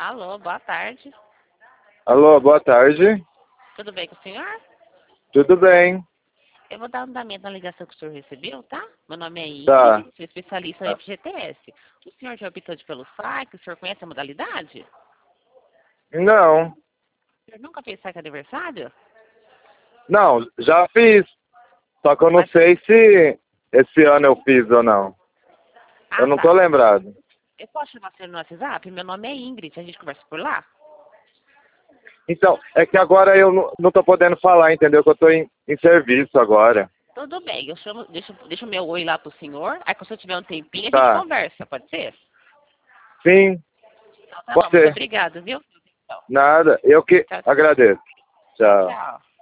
Alô, boa tarde. Alô, boa tarde. Tudo bem com o senhor? Tudo bem? Eu vou dar andamento na ligação que o senhor recebeu, tá? Meu nome é Tá. Ingrid, sou especialista em FGTS. O senhor já optou pelo saque? O senhor conhece a modalidade? Não. O senhor nunca fez saque aniversário? Não, já fiz. Só que eu não Mas- sei se esse ano eu fiz ou não. Eu Ah, não tô tá. lembrado. Eu posso chamar você no WhatsApp? Meu nome é Ingrid, a gente conversa por lá? Então, é que agora eu não tô podendo falar, entendeu? Que eu tô em serviço agora. Tudo bem, eu chamo, deixa o meu oi lá pro senhor, aí quando o senhor tiver um tempinho a gente Tá. conversa, pode ser? Sim, Então tá bom, pode muito ser. obrigada, viu? Nada. Eu que Tchau, agradeço. Tchau. tchau.